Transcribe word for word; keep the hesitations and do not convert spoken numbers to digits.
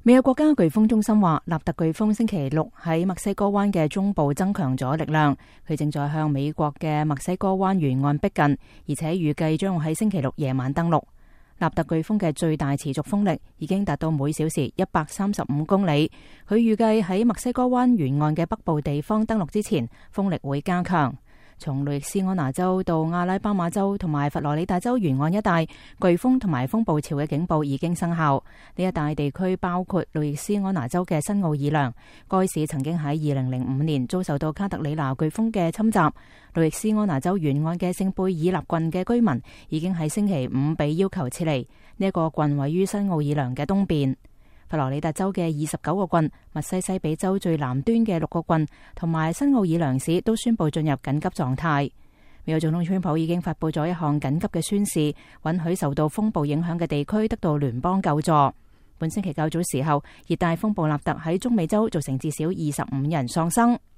美國國家颶風中心話，納特颶風星期六喺墨西哥灣嘅中部增強咗力量，佢正在向美國嘅墨西哥灣沿岸逼近，而且預計將會喺星期六夜晚登陸。納特颶風嘅最大持續風力已經達到每小時一百三十五公里，佢預計喺墨西哥灣沿岸嘅北部地方登陸之前，風力會加強。從路易斯安那州到阿拉巴馬州同埋佛羅里達州沿岸一帶，颶風同埋風暴潮嘅警報已經生效。呢一帶地區包括路易斯安那州嘅新奧爾良，該市曾經喺二零零五年遭受到卡特里娜颶風嘅侵襲。路易斯安那州沿岸嘅聖貝爾納郡嘅居民已經喺星期五被要求撤離。呢一個郡位於新奧爾良嘅東邊。佛羅里達州嘅二十九個郡、密西西比州最南端嘅六個郡同埋新奧爾良市都宣布進入緊急狀態。美國總統川普已經發佈咗一項緊急嘅宣示，允許受到風暴影響嘅地區得到聯邦救助。本星期較早時候，熱帶風暴納特喺中美洲造成至少二十五人喪生。